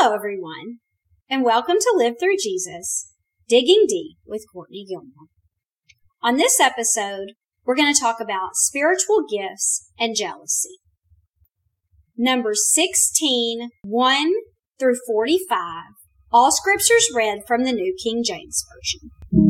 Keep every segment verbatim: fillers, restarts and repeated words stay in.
Hello, everyone, and welcome to Live Through Jesus, Digging Deep with Courtney Gilmore. On this episode, we're going to talk about spiritual gifts and jealousy. Numbers sixteen, one through forty-five, all scriptures read from the New King James Version.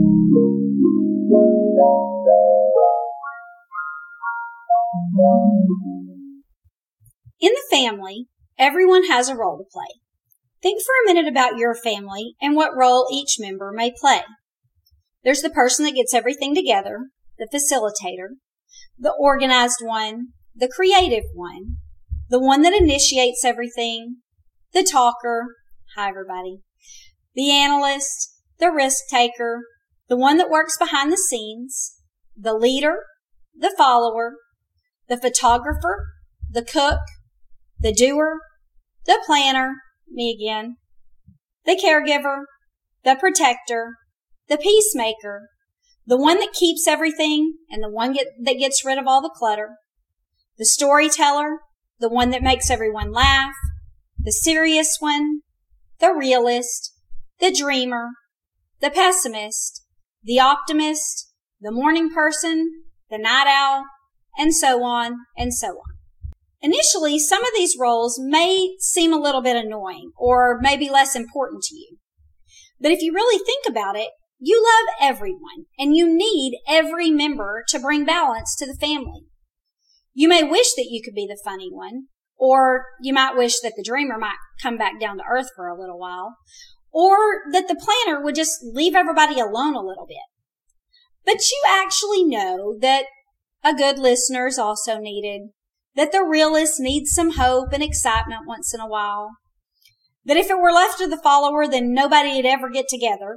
In the family, everyone has a role to play. Think for a minute about your family and what role each member may play. There's the person that gets everything together, the facilitator, the organized one, the creative one, the one that initiates everything, the talker, hi everybody, the analyst, the risk taker, the one that works behind the scenes, the leader, the follower, the photographer, the cook, the doer, the planner, me again, the caregiver, the protector, the peacemaker, the one that keeps everything and the one get, that gets rid of all the clutter, the storyteller, the one that makes everyone laugh, the serious one, the realist, the dreamer, the pessimist, the optimist, the morning person, the night owl, and so on and so on. Initially, some of these roles may seem a little bit annoying or maybe less important to you. But if you really think about it, you love everyone and you need every member to bring balance to the family. You may wish that you could be the funny one, or you might wish that the dreamer might come back down to earth for a little while, or that the planner would just leave everybody alone a little bit. But you actually know that a good listener is also needed, that the realist needs some hope and excitement once in a while, that if it were left to the follower, then nobody would ever get together,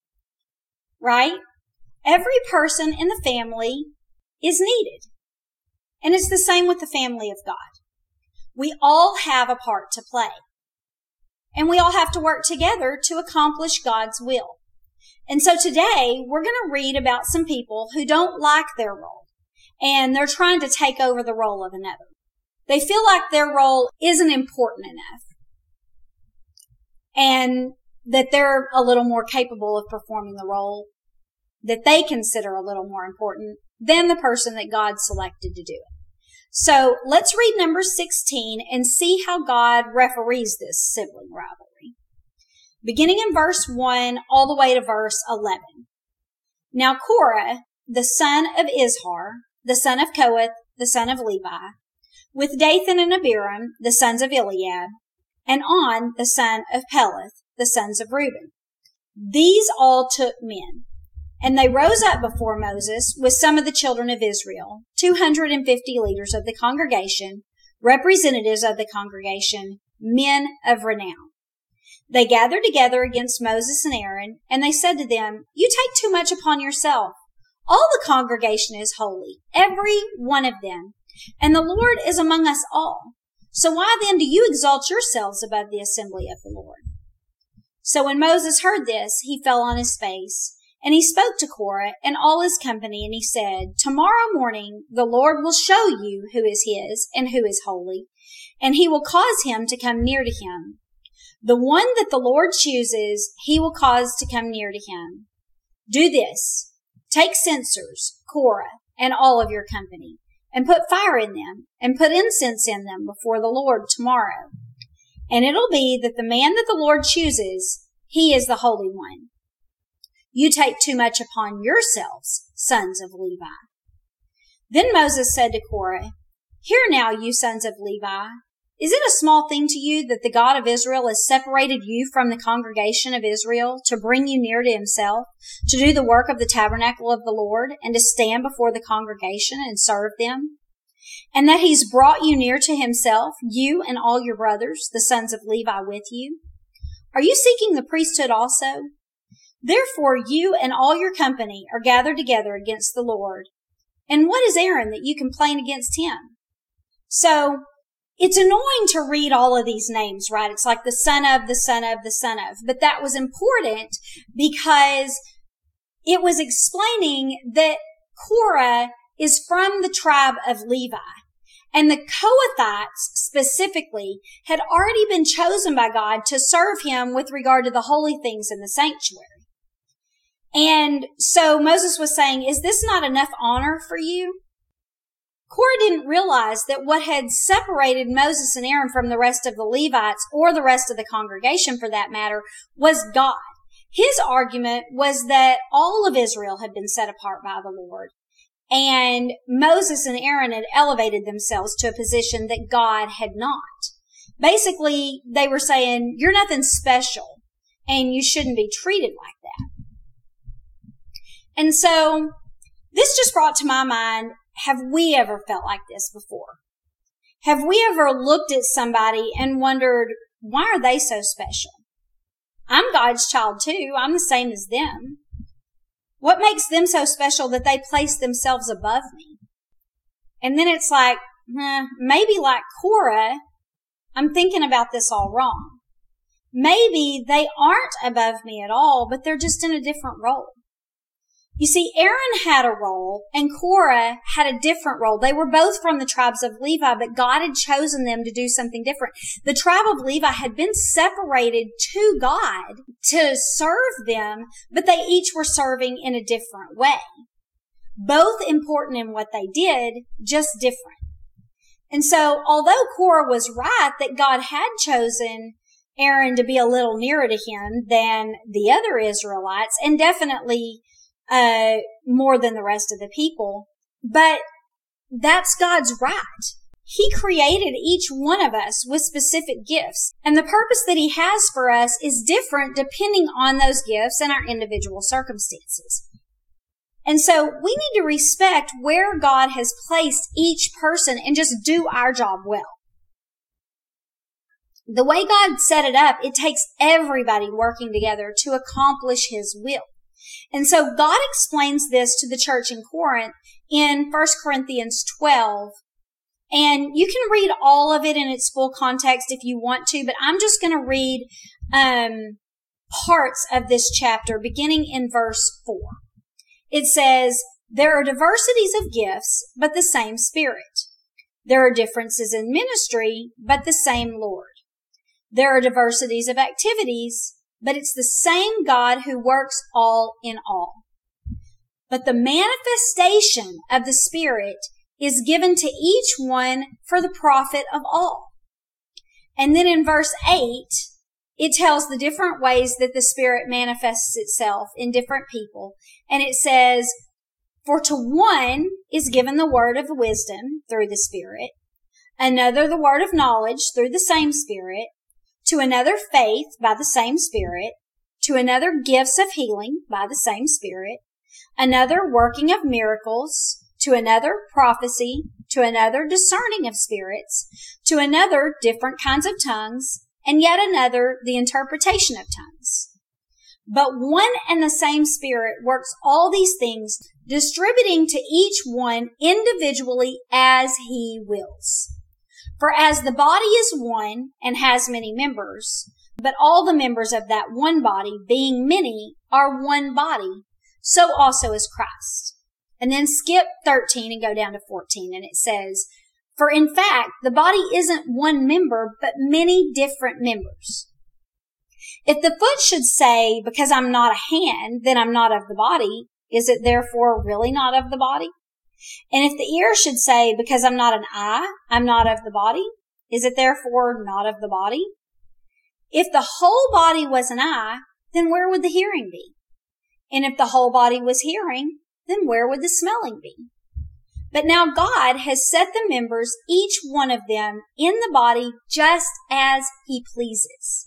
right? Every person in the family is needed. And it's the same with the family of God. We all have a part to play. And we all have to work together to accomplish God's will. And so today, we're going to read about some people who don't like their role, and they're trying to take over the role of another. They feel like their role isn't important enough, and that they're a little more capable of performing the role that they consider a little more important than the person that God selected to do it. So let's read number sixteen and see how God referees this sibling rivalry. Beginning in verse one all the way to verse eleven. Now Korah, the son of Izhar, the son of Kohath, the son of Levi, with Dathan and Abiram, the sons of Eliab, and On, the son of Peleth, the sons of Reuben. These all took men, and they rose up before Moses with some of the children of Israel, two hundred fifty leaders of the congregation, representatives of the congregation, men of renown. They gathered together against Moses and Aaron, and they said to them, "You take too much upon yourself. All the congregation is holy, every one of them, and the Lord is among us all. So why then do you exalt yourselves above the assembly of the Lord?" So when Moses heard this, he fell on his face, and he spoke to Korah and all his company, and he said, "Tomorrow morning the Lord will show you who is his and who is holy, and he will cause him to come near to him. The one that the Lord chooses, he will cause to come near to him. Do this. Take censers, Korah, and all of your company, and put fire in them, and put incense in them before the Lord tomorrow. And it'll be that the man that the Lord chooses, he is the Holy One. You take too much upon yourselves, sons of Levi." Then Moses said to Korah, "Hear now, you sons of Levi. Is it a small thing to you that the God of Israel has separated you from the congregation of Israel to bring you near to himself, to do the work of the tabernacle of the Lord, and to stand before the congregation and serve them? And that he's brought you near to himself, you and all your brothers, the sons of Levi, with you? Are you seeking the priesthood also? Therefore you and all your company are gathered together against the Lord. And what is Aaron that you complain against him?" So, it's annoying to read all of these names, right? It's like the son of, the son of, the son of. But that was important because it was explaining that Korah is from the tribe of Levi. And the Kohathites specifically had already been chosen by God to serve him with regard to the holy things in the sanctuary. And so Moses was saying, is this not enough honor for you? Korah didn't realize that what had separated Moses and Aaron from the rest of the Levites, or the rest of the congregation for that matter, was God. His argument was that all of Israel had been set apart by the Lord, and Moses and Aaron had elevated themselves to a position that God had not. Basically, they were saying, you're nothing special, and you shouldn't be treated like that. And so, this just brought to my mind, have we ever felt like this before? Have we ever looked at somebody and wondered, why are they so special? I'm God's child too. I'm the same as them. What makes them so special that they place themselves above me? And then it's like, eh, maybe like Korah, I'm thinking about this all wrong. Maybe they aren't above me at all, but they're just in a different role. You see, Aaron had a role and Korah had a different role. They were both from the tribes of Levi, but God had chosen them to do something different. The tribe of Levi had been separated to God to serve them, but they each were serving in a different way. Both important in what they did, just different. And so, although Korah was right that God had chosen Aaron to be a little nearer to him than the other Israelites, and definitely Uh, more than the rest of the people. But that's God's right. He created each one of us with specific gifts. And the purpose that he has for us is different depending on those gifts and our individual circumstances. And so we need to respect where God has placed each person and just do our job well. The way God set it up, it takes everybody working together to accomplish his will. And so God explains this to the church in Corinth in First Corinthians twelve. And you can read all of it in its full context if you want to, but I'm just going to read um, parts of this chapter beginning in verse four. It says, there are diversities of gifts, but the same Spirit. There are differences in ministry, but the same Lord. There are diversities of activities, but it's the same God who works all in all. But the manifestation of the Spirit is given to each one for the profit of all. And then in verse eight, it tells the different ways that the Spirit manifests itself in different people. And it says, for to one is given the word of wisdom through the Spirit, another the word of knowledge through the same Spirit, to another faith by the same Spirit, to another gifts of healing by the same Spirit, another working of miracles, to another prophecy, to another discerning of spirits, to another different kinds of tongues, and yet another the interpretation of tongues. But one and the same Spirit works all these things, distributing to each one individually as he wills. For as the body is one and has many members, but all the members of that one body, being many, are one body, so also is Christ. And then skip thirteen and go down to fourteen, and it says, for in fact, the body isn't one member, but many different members. If the foot should say, because I'm not a hand, then I'm not of the body, is it therefore really not of the body? And if the ear should say, because I'm not an eye, I'm not of the body, is it therefore not of the body? If the whole body was an eye, then where would the hearing be? And if the whole body was hearing, then where would the smelling be? But now God has set the members, each one of them, in the body just as he pleases.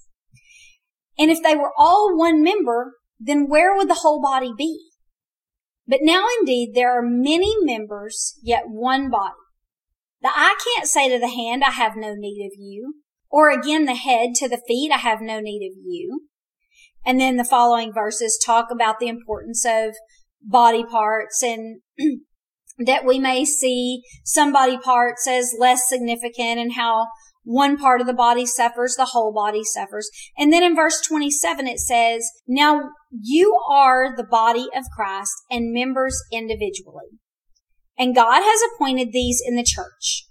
And if they were all one member, then where would the whole body be? But now indeed there are many members, yet one body. The eye can't say to the hand, I have no need of you. Or again the head to the feet, I have no need of you. And then the following verses talk about the importance of body parts, and that we may see some body parts as less significant, and how one part of the body suffers, the whole body suffers. And then in verse twenty-seven it says, now you are the body of Christ and members individually. And God has appointed these in the church.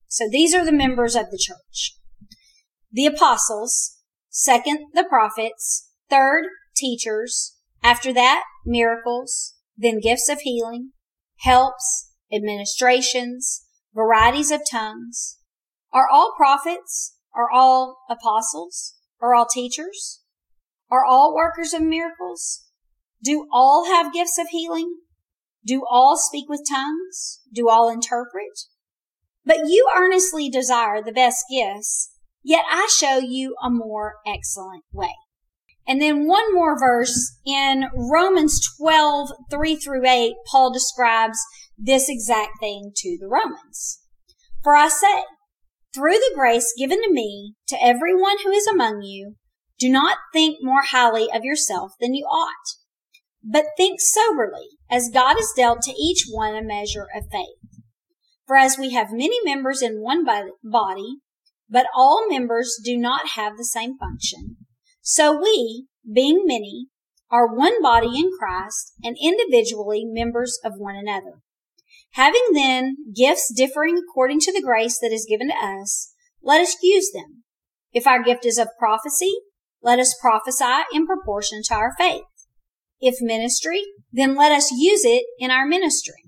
So these are the members of the church. The apostles. Second, the prophets. Third, teachers. After that, miracles. Then gifts of healing, helps, administrations, varieties of tongues. Are all prophets? Are all apostles? Are all teachers? Are all workers of miracles? Do all have gifts of healing? Do all speak with tongues? Do all interpret? But you earnestly desire the best gifts, yet I show you a more excellent way. And then one more verse in Romans twelve, three through eight, Paul describes this exact thing to the Romans. For I say, through the grace given to me, to everyone who is among you, do not think more highly of yourself than you ought, but think soberly, as God has dealt to each one a measure of faith. For as we have many members in one body, but all members do not have the same function, so we, being many, are one body in Christ and individually members of one another. Having then gifts differing according to the grace that is given to us, let us use them. If our gift is of prophecy, let us prophesy in proportion to our faith. If ministry, then let us use it in our ministry.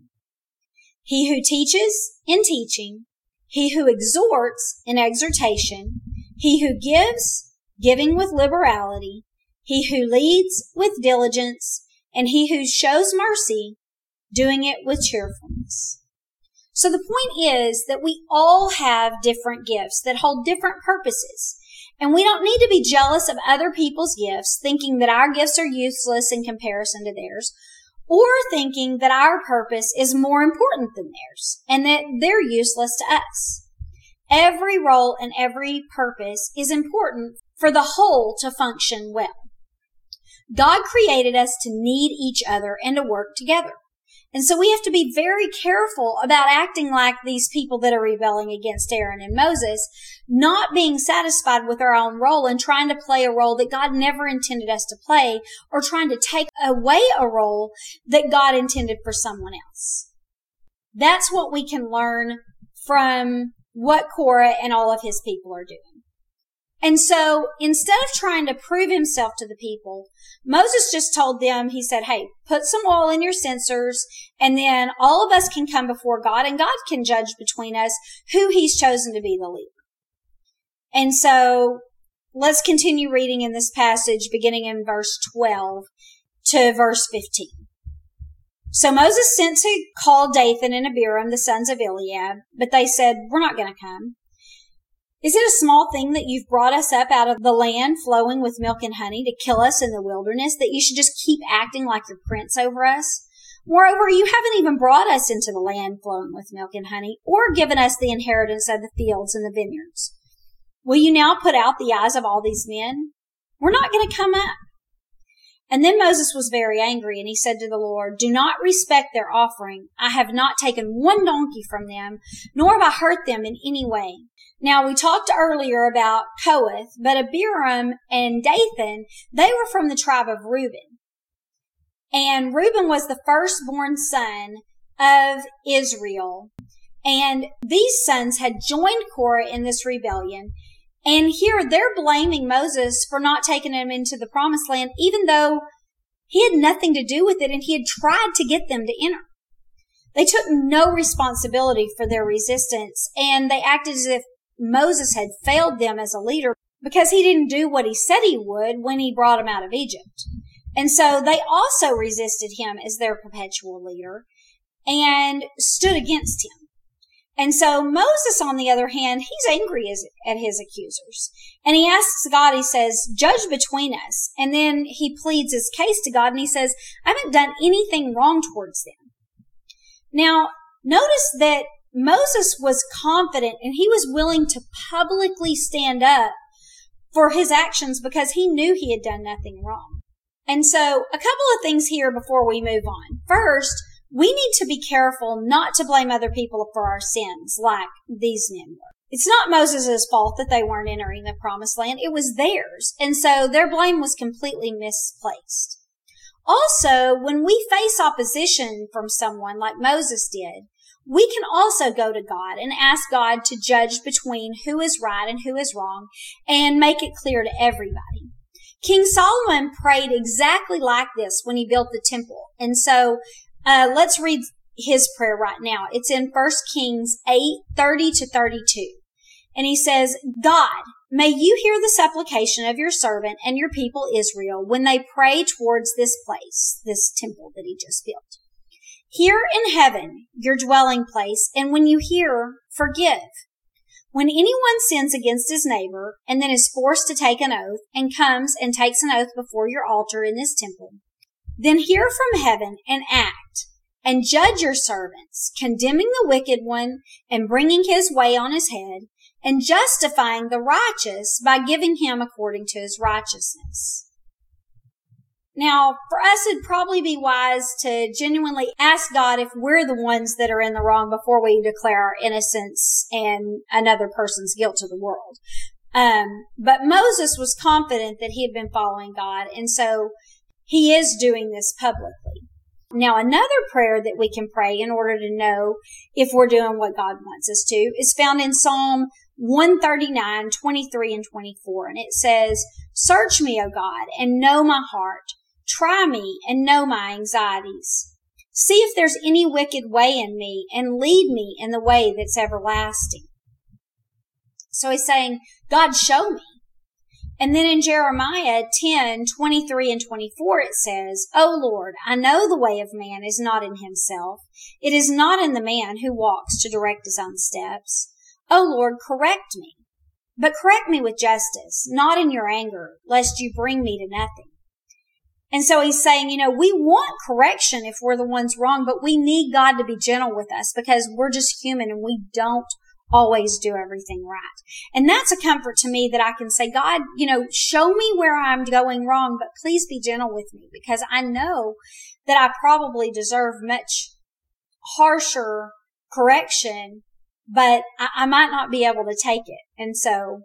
He who teaches, in teaching. He who exhorts, in exhortation. He who gives, giving with liberality. He who leads, with diligence. And he who shows mercy, doing it with cheerfulness. So the point is that we all have different gifts that hold different purposes. And we don't need to be jealous of other people's gifts, thinking that our gifts are useless in comparison to theirs, or thinking that our purpose is more important than theirs and that they're useless to us. Every role and every purpose is important for the whole to function well. God created us to need each other and to work together. And so we have to be very careful about acting like these people that are rebelling against Aaron and Moses, not being satisfied with our own role and trying to play a role that God never intended us to play, or trying to take away a role that God intended for someone else. That's what we can learn from what Korah and all of his people are doing. And so instead of trying to prove himself to the people, Moses just told them, he said, hey, put some oil in your censers, and then all of us can come before God, and God can judge between us who he's chosen to be the leader. And so let's continue reading in this passage, beginning in verse twelve to verse fifteen. So Moses sent to call Dathan and Abiram, the sons of Eliab, but they said, we're not going to come. Is it a small thing that you've brought us up out of the land flowing with milk and honey to kill us in the wilderness, that you should just keep acting like you're prince over us? Moreover, you haven't even brought us into the land flowing with milk and honey, or given us the inheritance of the fields and the vineyards. Will you now put out the eyes of all these men? We're not going to come up. And then Moses was very angry, and he said to the Lord, do not respect their offering. I have not taken one donkey from them, nor have I hurt them in any way. Now, we talked earlier about Kohath, but Abiram and Dathan, they were from the tribe of Reuben. And Reuben was the firstborn son of Israel. And these sons had joined Korah in this rebellion. And here they're blaming Moses for not taking them into the promised land, even though he had nothing to do with it and he had tried to get them to enter. They took no responsibility for their resistance, and they acted as if Moses had failed them as a leader because he didn't do what he said he would when he brought them out of Egypt. And so they also resisted him as their perpetual leader and stood against him. And so Moses, on the other hand, he's angry at his accusers. And he asks God, he says, judge between us. And then he pleads his case to God, and he says, I haven't done anything wrong towards them. Now, notice that Moses was confident and he was willing to publicly stand up for his actions because he knew he had done nothing wrong. And so a couple of things here before we move on. First, we need to be careful not to blame other people for our sins like these men were. It's not Moses' fault that they weren't entering the promised land. It was theirs. And so their blame was completely misplaced. Also, when we face opposition from someone like Moses did, we can also go to God and ask God to judge between who is right and who is wrong and make it clear to everybody. King Solomon prayed exactly like this when he built the temple. And so uh, let's read his prayer right now. It's in First Kings eight, thirty to thirty-two. And he says, God, may you hear the supplication of your servant and your people Israel when they pray towards this place, this temple that he just built. Hear in heaven your dwelling place, and when you hear, forgive. When anyone sins against his neighbor and then is forced to take an oath and comes and takes an oath before your altar in this temple, then hear from heaven and act and judge your servants, condemning the wicked one and bringing his way on his head and justifying the righteous by giving him according to his righteousness. Now, for us, it'd probably be wise to genuinely ask God if we're the ones that are in the wrong before we declare our innocence and another person's guilt to the world. Um, but Moses was confident that he had been following God, and so he is doing this publicly. Now, another prayer that we can pray in order to know if we're doing what God wants us to is found in Psalm one thirty-nine, twenty-three and twenty-four. And it says, search me, O God, and know my heart. Try me and know my anxieties. See if there's any wicked way in me and lead me in the way that's everlasting. So he's saying, God, show me. And then in Jeremiah ten, twenty-three and twenty-four, it says, O Lord, I know the way of man is not in himself. It is not in the man who walks to direct his own steps. O Lord, correct me. But correct me with justice, not in your anger, lest you bring me to nothing. And so he's saying, you know, we want correction if we're the ones wrong, but we need God to be gentle with us because we're just human and we don't always do everything right. And that's a comfort to me that I can say, God, you know, show me where I'm going wrong, but please be gentle with me because I know that I probably deserve much harsher correction, but I, I might not be able to take it. And so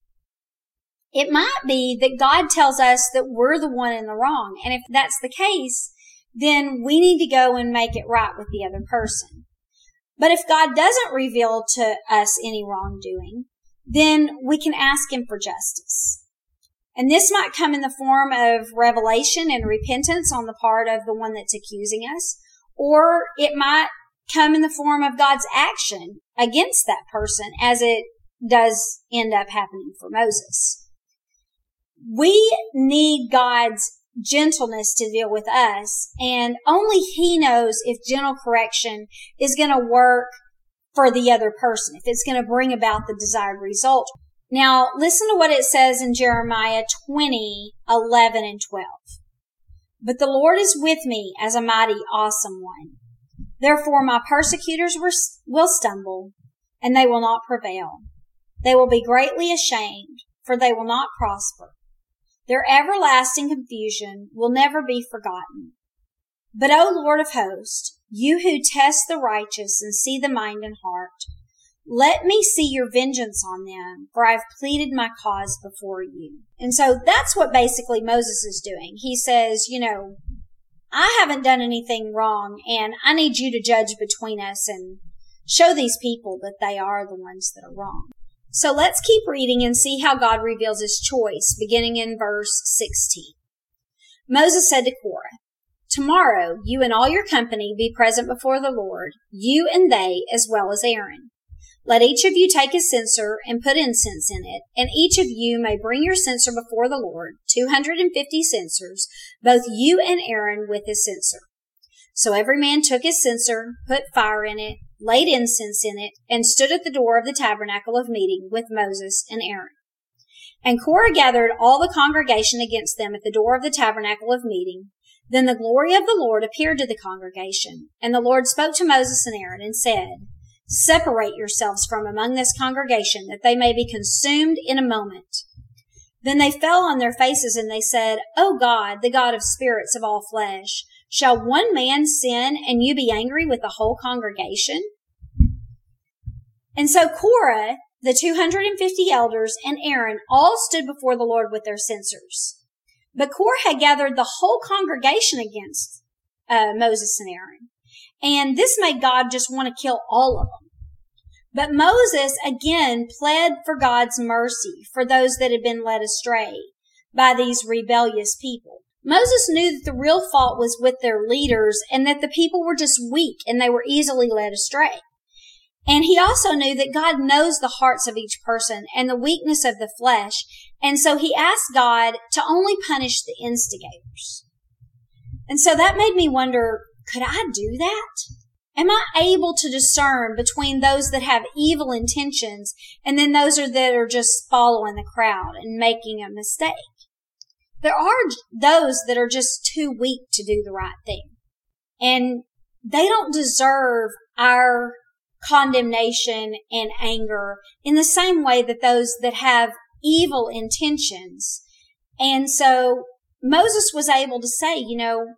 it might be that God tells us that we're the one in the wrong. And if that's the case, then we need to go and make it right with the other person. But if God doesn't reveal to us any wrongdoing, then we can ask him for justice. And this might come in the form of revelation and repentance on the part of the one that's accusing us, or it might come in the form of God's action against that person, as it does end up happening for Moses. We need God's gentleness to deal with us, and only he knows if gentle correction is going to work for the other person, if it's going to bring about the desired result. Now, listen to what it says in Jeremiah twenty, eleven and twelve. But the Lord is with me as a mighty, awesome one. Therefore my persecutors will stumble, and they will not prevail. They will be greatly ashamed, for they will not prosper. Their everlasting confusion will never be forgotten. But, O Lord of hosts, you who test the righteous and see the mind and heart, let me see your vengeance on them, for I have pleaded my cause before you. And so that's what basically Moses is doing. He says, you know, I haven't done anything wrong, and I need you to judge between us and show these people that they are the ones that are wrong. So let's keep reading and see how God reveals his choice, beginning in verse sixteen. Moses said to Korah, tomorrow you and all your company be present before the Lord, you and they as well as Aaron. Let each of you take a censer and put incense in it, and each of you may bring your censer before the Lord, two hundred fifty censers, both you and Aaron with his censer. So every man took his censer, put fire in it, laid incense in it, and stood at the door of the tabernacle of meeting with Moses and Aaron. And Korah gathered all the congregation against them at the door of the tabernacle of meeting. Then the glory of the Lord appeared to the congregation, and the Lord spoke to Moses and Aaron and said, separate yourselves from among this congregation, that they may be consumed in a moment. Then they fell on their faces and they said, O God, the God of spirits of all flesh, shall one man sin and you be angry with the whole congregation? And so Korah, the two hundred fifty elders, and Aaron all stood before the Lord with their censers. But Korah had gathered the whole congregation against uh, Moses and Aaron. And this made God just want to kill all of them. But Moses again pled for God's mercy for those that had been led astray by these rebellious people. Moses knew that the real fault was with their leaders and that the people were just weak and they were easily led astray. And he also knew that God knows the hearts of each person and the weakness of the flesh. And so he asked God to only punish the instigators. And so that made me wonder, could I do that? Am I able to discern between those that have evil intentions and then those are that are just following the crowd and making a mistake? There are those that are just too weak to do the right thing. And they don't deserve our condemnation and anger in the same way that those that have evil intentions. And so Moses was able to say, you know,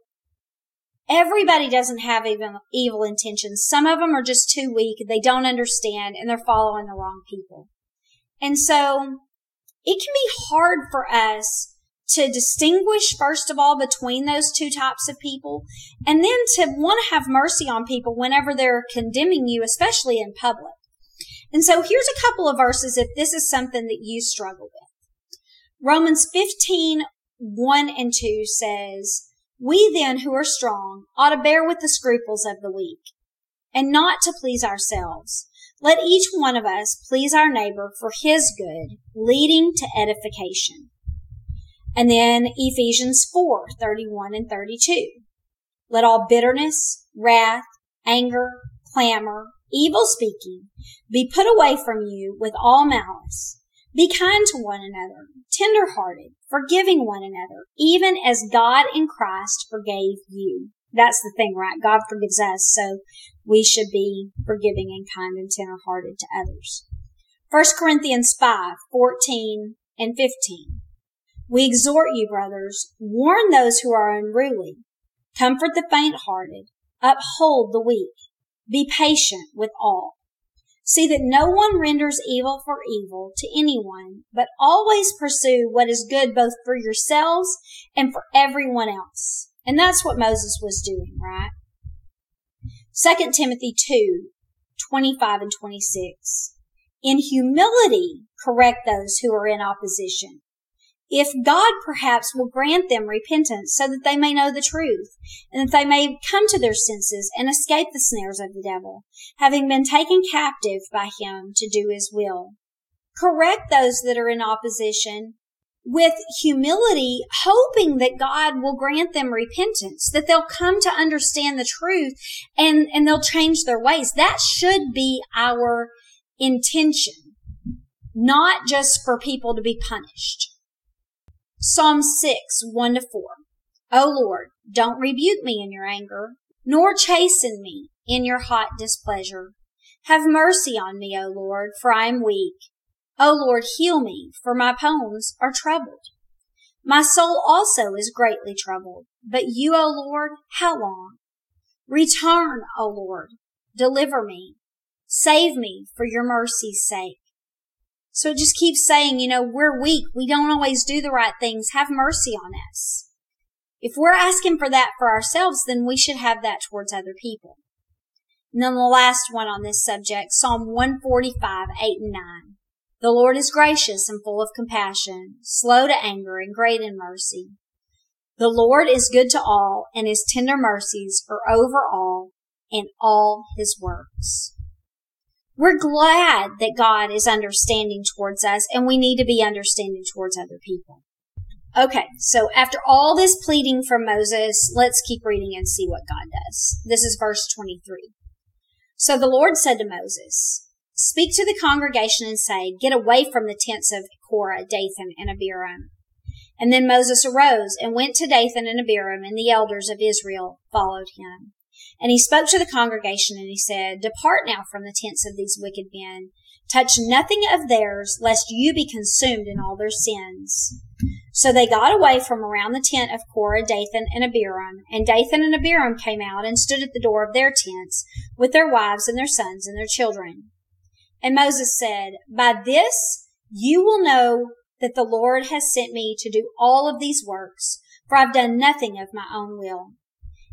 everybody doesn't have even evil intentions. Some of them are just too weak. They don't understand and they're following the wrong people. And so it can be hard for us to distinguish, first of all, between those two types of people, and then to want to have mercy on people whenever they're condemning you, especially in public. And so here's a couple of verses if this is something that you struggle with. Romans fifteen, one and two says, "We then who are strong ought to bear with the scruples of the weak, and not to please ourselves. Let each one of us please our neighbor for his good, leading to edification." And then Ephesians four, thirty-one and thirty-two. "Let all bitterness, wrath, anger, clamor, evil speaking be put away from you with all malice. Be kind to one another, tender-hearted, forgiving one another, even as God in Christ forgave you." That's the thing, right? God forgives us, so we should be forgiving and kind and tender-hearted to others. First Corinthians five, fourteen and fifteen. "We exhort you, brothers, warn those who are unruly, comfort the faint-hearted, uphold the weak, be patient with all. See that no one renders evil for evil to anyone, but always pursue what is good both for yourselves and for everyone else." And that's what Moses was doing, right? Second Timothy two, twenty-five and twenty-six. "In humility correct those who are in opposition, if God perhaps will grant them repentance so that they may know the truth, and that they may come to their senses and escape the snares of the devil, having been taken captive by him to do his will." Correct those that are in opposition with humility, hoping that God will grant them repentance, that they'll come to understand the truth and, and they'll change their ways. That should be our intention, not just for people to be punished. Psalm six, one to four. "O Lord, don't rebuke me in your anger, nor chasten me in your hot displeasure. Have mercy on me, O Lord, for I am weak. O Lord, heal me, for my bones are troubled. My soul also is greatly troubled. But you, O Lord, how long? Return, O Lord, deliver me. Save me for your mercy's sake." So it just keeps saying, you know, we're weak. We don't always do the right things. Have mercy on us. If we're asking for that for ourselves, then we should have that towards other people. And then the last one on this subject, Psalm one forty-five, eight and nine. "The Lord is gracious and full of compassion, slow to anger and great in mercy. The Lord is good to all, and his tender mercies are over all in all his works." We're glad that God is understanding towards us, and we need to be understanding towards other people. Okay, so after all this pleading from Moses, let's keep reading and see what God does. This is verse twenty-three. "So the Lord said to Moses, speak to the congregation and say, get away from the tents of Korah, Dathan, and Abiram." And then Moses arose and went to Dathan and Abiram, and the elders of Israel followed him. And he spoke to the congregation, and he said, "Depart now from the tents of these wicked men. Touch nothing of theirs, lest you be consumed in all their sins." So they got away from around the tent of Korah, Dathan, and Abiram. And Dathan and Abiram came out and stood at the door of their tents, with their wives and their sons and their children. And Moses said, "By this you will know that the Lord has sent me to do all of these works, for I've done nothing of my own will.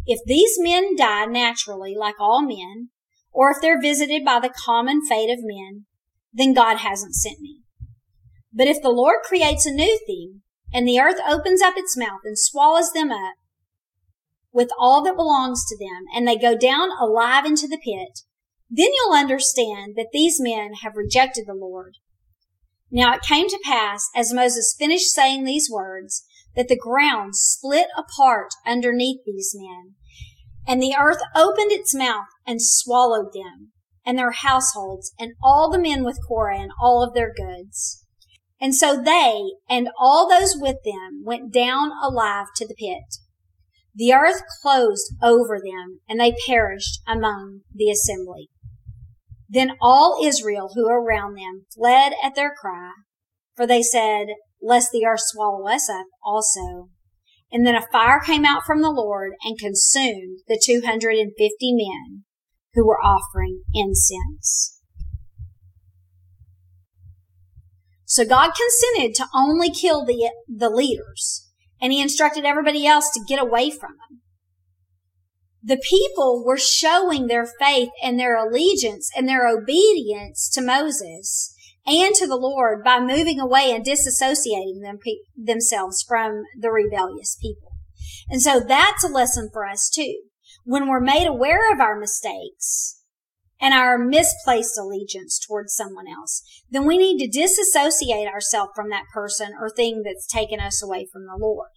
If these men die naturally like all men, or if they're visited by the common fate of men, then God hasn't sent me. But if the Lord creates a new thing, and the earth opens up its mouth and swallows them up with all that belongs to them, and they go down alive into the pit, then you'll understand that these men have rejected the Lord. Now it came to pass, as Moses finished saying these words, that the ground split apart underneath these men, and the earth opened its mouth and swallowed them, and their households, and all the men with Korah and all of their goods. And so they and all those with them went down alive to the pit. The earth closed over them, and they perished among the assembly. Then all Israel who were around them fled at their cry, for they said, lest the earth swallow us up also. And then a fire came out from the Lord and consumed the two hundred fifty men who were offering incense. So God consented to only kill the, the leaders, and he instructed everybody else to get away from them. The people were showing their faith and their allegiance and their obedience to Moses and to the Lord by moving away and disassociating them, themselves from the rebellious people. And so that's a lesson for us too. When we're made aware of our mistakes and our misplaced allegiance towards someone else, then we need to disassociate ourselves from that person or thing that's taken us away from the Lord.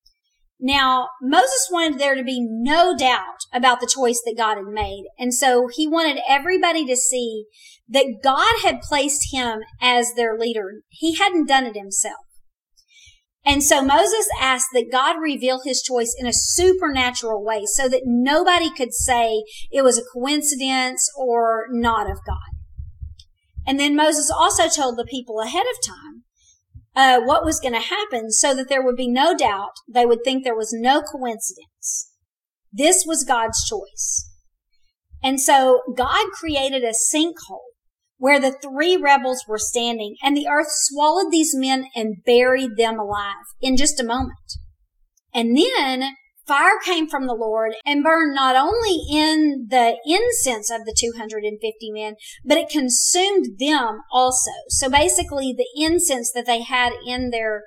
Now, Moses wanted there to be no doubt about the choice that God had made. And so he wanted everybody to see that God had placed him as their leader. He hadn't done it himself. And so Moses asked that God reveal his choice in a supernatural way so that nobody could say it was a coincidence or not of God. And then Moses also told the people ahead of time Uh, what was going to happen so that there would be no doubt. They would think there was no coincidence. This was God's choice. And so God created a sinkhole where the three rebels were standing, and the earth swallowed these men and buried them alive in just a moment. And then fire came from the Lord and burned not only in the incense of the two hundred fifty men, but it consumed them also. So basically the incense that they had in their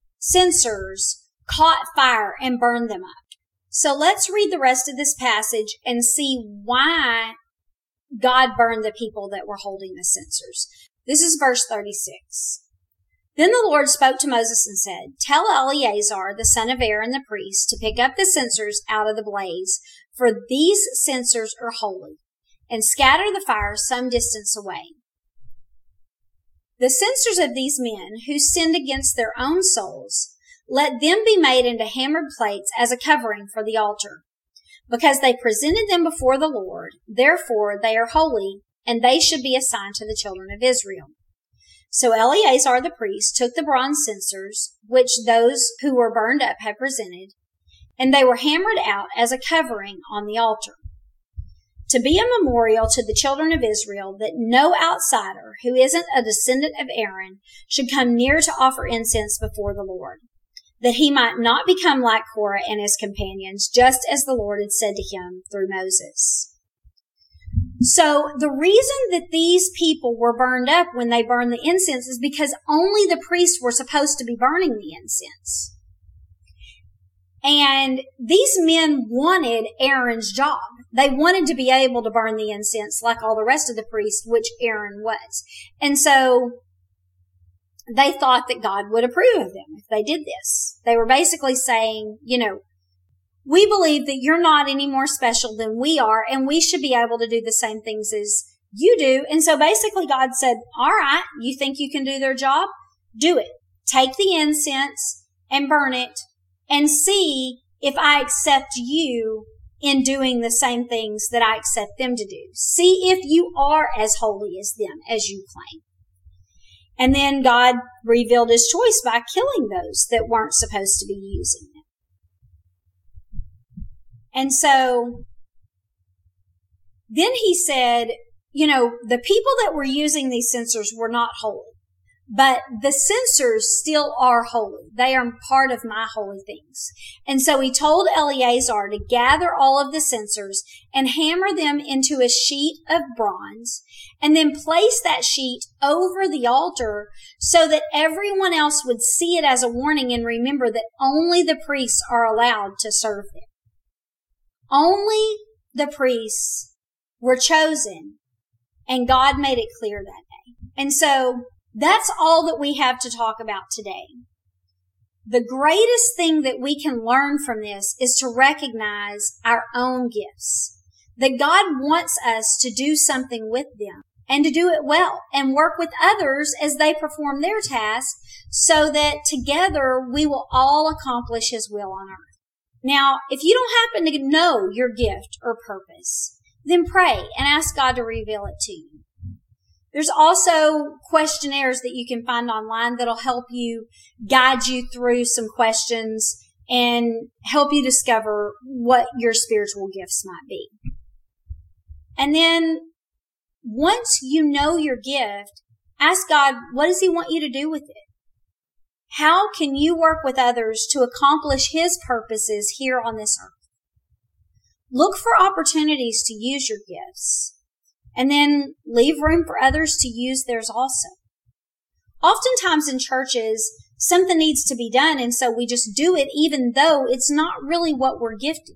censers caught fire and burned them up. So let's read the rest of this passage and see why God burned the people that were holding the censers. This is verse thirty-six. Then the Lord spoke to Moses and said, tell Eleazar, the son of Aaron the priest, to pick up the censers out of the blaze, for these censers are holy, and scatter the fire some distance away. The censers of these men who sinned against their own souls, let them be made into hammered plates as a covering for the altar. Because they presented them before the Lord, therefore they are holy, and they should be assigned to the children of Israel. So Eleazar the priest took the bronze censers, which those who were burned up had presented, and they were hammered out as a covering on the altar, to be a memorial to the children of Israel that no outsider who isn't a descendant of Aaron should come near to offer incense before the Lord, that he might not become like Korah and his companions, just as the Lord had said to him through Moses. So the reason that these people were burned up when they burned the incense is because only the priests were supposed to be burning the incense. And these men wanted Aaron's job. They wanted to be able to burn the incense like all the rest of the priests, which Aaron was. And so they thought that God would approve of them if they did this. They were basically saying, you know, we believe that you're not any more special than we are, and we should be able to do the same things as you do. And so basically God said, all right, you think you can do their job? Do it. Take the incense and burn it and see if I accept you in doing the same things that I accept them to do. See if you are as holy as them as you claim. And then God revealed his choice by killing those that weren't supposed to be using them. And so then he said, you know, the people that were using these censers were not holy. but the censers still are holy. They are part of my holy things. And so he told Eleazar to gather all of the censers and hammer them into a sheet of bronze, and then place that sheet over the altar so that everyone else would see it as a warning and remember that only the priests are allowed to serve them. Only the priests were chosen, and God made it clear that day. And so that's all that we have to talk about today. The greatest thing that we can learn from this is to recognize our own gifts, that God wants us to do something with them and to do it well and work with others as they perform their task so that together we will all accomplish His will on earth. Now, if you don't happen to know your gift or purpose, then pray and ask God to reveal it to you. There's also questionnaires that you can find online that'll help you guide you through some questions and help you discover what your spiritual gifts might be. And then once you know your gift, ask God, what does He want you to do with it? How can you work with others to accomplish His purposes here on this earth? Look for opportunities to use your gifts. And then leave room for others to use theirs also. Oftentimes in churches, something needs to be done, and so we just do it even though it's not really what we're gifted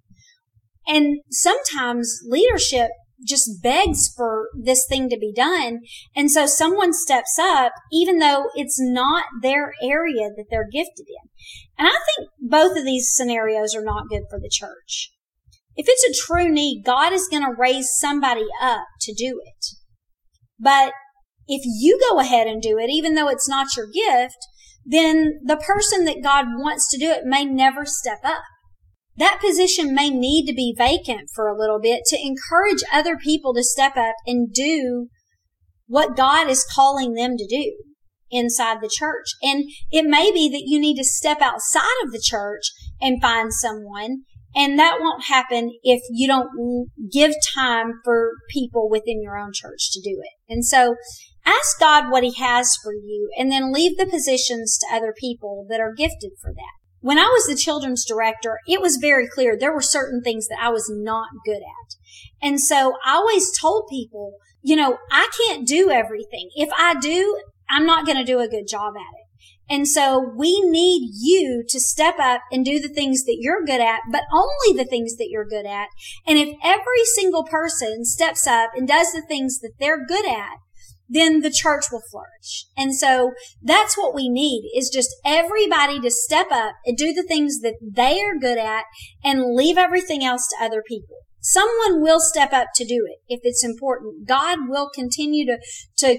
in. And sometimes leadership just begs for this thing to be done, and so someone steps up even though it's not their area that they're gifted in. And I think both of these scenarios are not good for the church. If it's a true need, God is going to raise somebody up to do it. But if you go ahead and do it, even though it's not your gift, then the person that God wants to do it may never step up. That position may need to be vacant for a little bit to encourage other people to step up and do what God is calling them to do inside the church. And it may be that you need to step outside of the church and find someone. And that won't happen if you don't give time for people within your own church to do it. And so ask God what He has for you and then leave the positions to other people that are gifted for that. When I was the children's director, it was very clear there were certain things that I was not good at. And so I always told people, you know, I can't do everything. If I do, I'm not going to do a good job at it. And so we need you to step up and do the things that you're good at, but only the things that you're good at. And if every single person steps up and does the things that they're good at, then the church will flourish. And so that's what we need, is just everybody to step up and do the things that they are good at and leave everything else to other people. Someone will step up to do it if it's important. God will continue to, to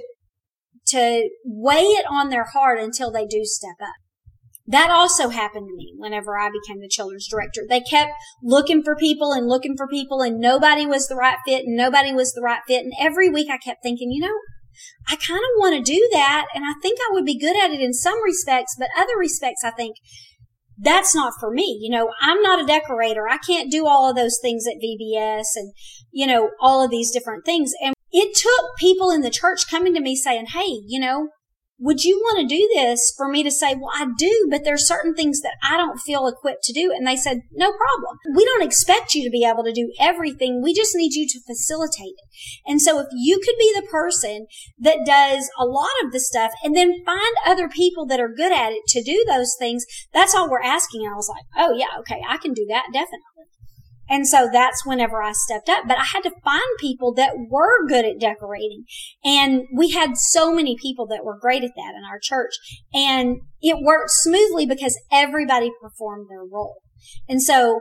to weigh it on their heart until they do step up. That also happened to me whenever I became the children's director. They kept looking for people and looking for people, and nobody was the right fit, and nobody was the right fit. And every week I kept thinking, you know, I kind of want to do that, and I think I would be good at it in some respects, but other respects I think that's not for me. You know, I'm not a decorator. I can't do all of those things at V B S and, you know, all of these different things. And it took people in the church coming to me saying, hey, you know, would you want to do this, for me to say, well, I do, but there's certain things that I don't feel equipped to do. And they said, no problem. We don't expect you to be able to do everything. We just need you to facilitate it. And so if you could be the person that does a lot of the stuff and then find other people that are good at it to do those things, that's all we're asking. And I was like, oh yeah, okay, I can do that, definitely. And so that's whenever I stepped up. But I had to find people that were good at decorating. And we had so many people that were great at that in our church. And it worked smoothly because everybody performed their role. And so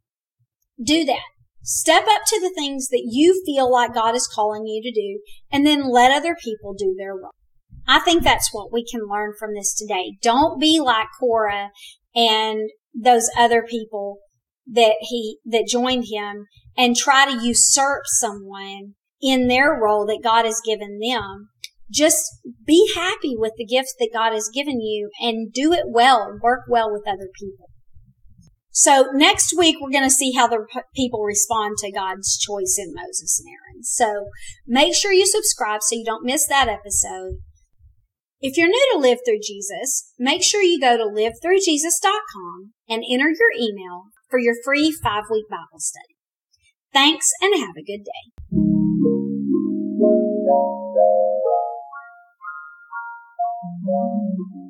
do that. Step up to the things that you feel like God is calling you to do, and then let other people do their role. I think that's what we can learn from this today. Don't be like Korah and those other people that he, that joined him and try to usurp someone in their role that God has given them. Just be happy with the gifts that God has given you and do it well, work well with other people. So next week, we're going to see how the people respond to God's choice in Moses and Aaron. So make sure you subscribe so you don't miss that episode. If you're new to Live Through Jesus, make sure you go to live through jesus dot com and enter your email for your free five-week Bible study. Thanks and have a good day.